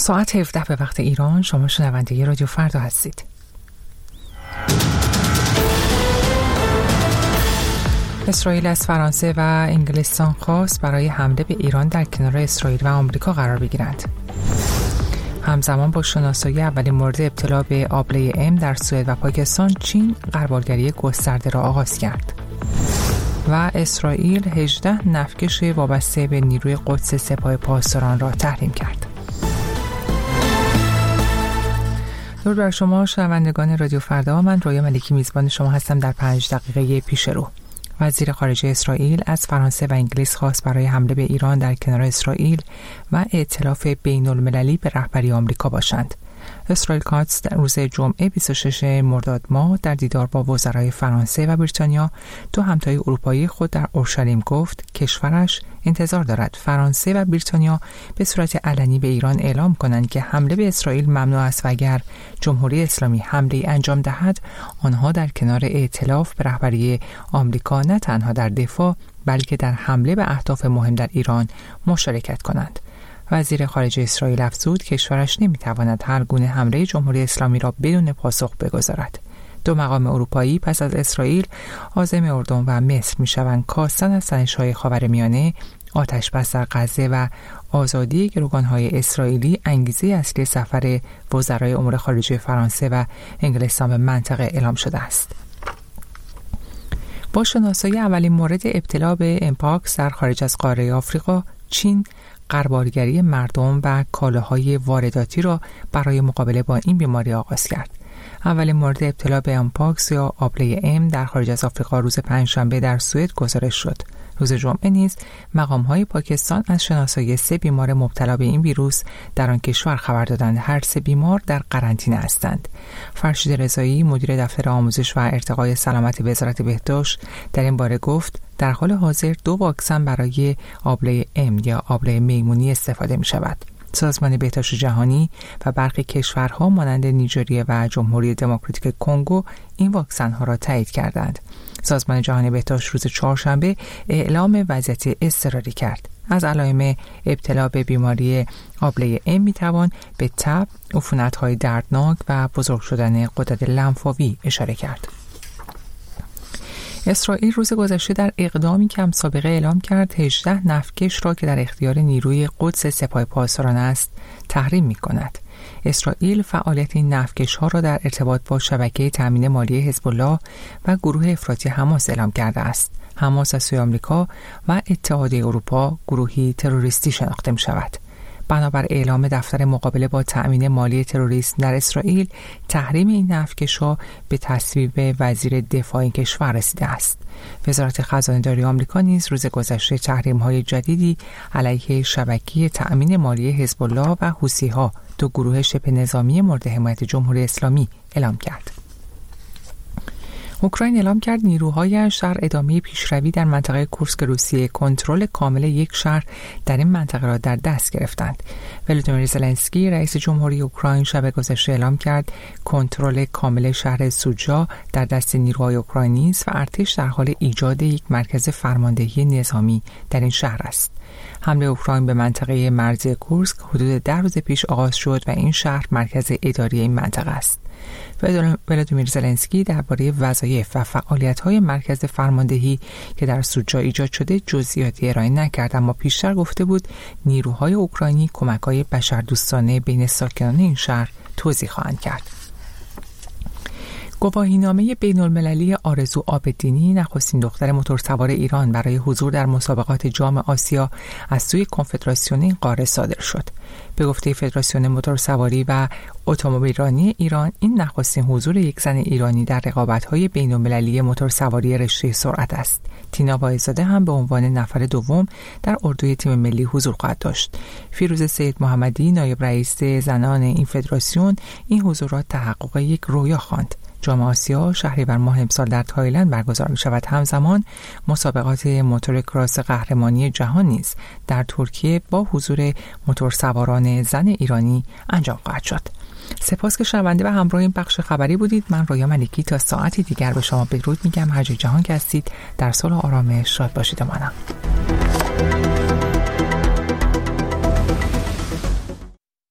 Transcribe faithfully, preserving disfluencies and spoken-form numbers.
ساعت هفده به وقت ایران. شما شنونده رادیو فردا هستید. اسرائیل از فرانسه و انگلستان خواست برای حمله به ایران در کنار اسرائیل و آمریکا قرار بگیرند. همزمان با شناسایی اولین مورد ابتلا به آبله ام در سوئد و پاکستان، چین غربالگری گسترده را آغاز کرد. و اسرائیل هجده نفتکش وابسته به نیروی قدس سپاه پاسداران را تحریم کرد. درود بر شما شنوندگان رادیو فردا، من رویا ملکی میزبان شما هستم. در پنج دقیقه پیش رو وزیر خارجه اسرائیل از فرانسه و انگلیس خواست برای حمله به ایران در کنار اسرائیل و ائتلاف بین المللی به رهبری آمریکا باشند. اسرائیل کاتس در روز جمعه بیست و ششم مرداد ماه در دیدار با وزرای فرانسه و بریتانیا، دو همتای اروپایی خود در اورشلیم گفت کشورش انتظار دارد فرانسه و بریتانیا به صورت علنی به ایران اعلام کنند که حمله به اسرائیل ممنوع است و اگر جمهوری اسلامی حمله انجام دهد، آنها در کنار ائتلاف به رهبری آمریکا نه تنها در دفاع بلکه در حمله به اهداف مهم در ایران مشارکت کنند. وزیر خارجه اسرائیل افزود کشورش نمیتواند هر گونه حمله جمهوری اسلامی را بدون پاسخ بگذارد. دو مقام اروپایی پس از اسرائیل عازم اردن و مصر میشوند کاستن از تنش‌های خاورمیانه، آتش بس در غزه و آزادی گروگان‌های اسرائیلی انگیزه اصلی سفر وزرای امور خارجه فرانسه و انگلستان به منطقه اعلام شده است. با شناسایی اولین مورد ابتلا به امپاکس در خارج از قاره آفریقا، چین غربالگری مردم و کالاهای وارداتی را برای مقابله با این بیماری آغاز کرد. اولین مورد ابتلا به امپاکس یا آبله ام در خارج از آفریقا روز پنجشنبه در سوئد گزارش شد. روز جمعه نیز مقام‌های پاکستان از شناسایی سه بیمار مبتلا به این ویروس در آن کشور خبر دادند. هر سه بیمار در قرنطینه هستند. فرشید رضایی مدیر دفتر آموزش و ارتقای سلامت وزارت بهداشت در این باره گفت در حال حاضر دو واکسن برای آبله ام یا آبله میمونی استفاده می شود. سازمان بهداشت جهانی و برخی کشورها مانند نیجریه و جمهوری دموکراتیک کنگو این واکسن ها را تایید کردند. سازمان جهانی بهداشت روز چهارشنبه اعلام وضعیت اضطراری کرد. از علائم ابتلا به بیماری آبله ام می توان به تب، عفونت‌های دردناک و بزرگ شدن غدد لنفاوی اشاره کرد. اسرائیل روز گذشته در اقدامی که هم سابقه اعلام کرد هجده نفتکش را که در اختیار نیروی قدس سپاه پاسداران است تحریم می کند. اسرائیل فعالیت این نفتکش ها را در ارتباط با شبکه تامین مالی حزب الله و گروه افراطی حماس اعلام کرده است. حماس از سوی آمریکا و اتحادیه اروپا گروهی تروریستی شناخته می شود. بنابر اعلام دفتر مقابله با تأمین مالی تروریسم در اسرائیل، تحریم این نفتکش‌ها به تصویب وزیر دفاع این کشور رسیده است. وزارت خزانه‌داری آمریکا نیز روز گذشته تحریم‌های جدیدی علیه شبکه تأمین مالی حزب الله و حوثی‌ها، دو گروه شبه نظامی مورد حمایت جمهوری اسلامی، اعلام کرد. اوکراین اعلام کرد نیروهایش در ادامه پیشروی در منطقه کورسک روسیه کنترل کامل یک شهر در این منطقه را در دست گرفتند. ولودیمیر زلنسکی رئیس جمهوری اوکراین شب گذشته اعلام کرد کنترل کامل شهر سوجا در دست نیروهای اوکراینی است و ارتش در حال ایجاد یک مرکز فرماندهی نظامی در این شهر است. حمله اوکراین به منطقه مرزی کورسک حدود ده روز پیش آغاز شد و این شهر مرکز اداری این منطقه است. ولودیمیر زلنسکی درباره وظایف و فعالیت‌های مرکز فرماندهی که در سوجا ایجاد شده جزئیاتی ارائه نکرد، اما پیشتر گفته بود نیروهای اوکراینی کمک‌های بشردوستانه بین ساکنان این شهر توزیع خواهند کرد. گواهینامه بین‌المللی آرزو عابدینی، نخستین دختر موتورسوار ایران برای حضور در مسابقات جام آسیا از سوی کنفدراسیون این قاره صادر شد. به گفته فدراسیون موتورسواری و اتومبیلرانی ایران، این نخستین حضور یک زن ایرانی در رقابت‌های بین‌المللی موتورسواری رشته سرعت است. تینا وایزاده هم به عنوان نفر دوم در اردوی تیم ملی حضور خواهد داشت. فیروزه سید محمدی، نایب رئیس زنان این فدراسیون، این حضور را تحقق یک رویا خواند. جام آسیا شهریور ماه امسال در تایلند برگزار می شود. همزمان مسابقات موتور کراس قهرمانی جهان نیز در ترکیه با حضور موتورسواران زن ایرانی انجام خواهد شد. سپاس که شنونده و همراه این بخش خبری بودید. من رویا ملکی تا ساعتی دیگر به شما بدرود میگم. هر جای جهان که هستید در صلح و آرامش شاد باشید و مانم.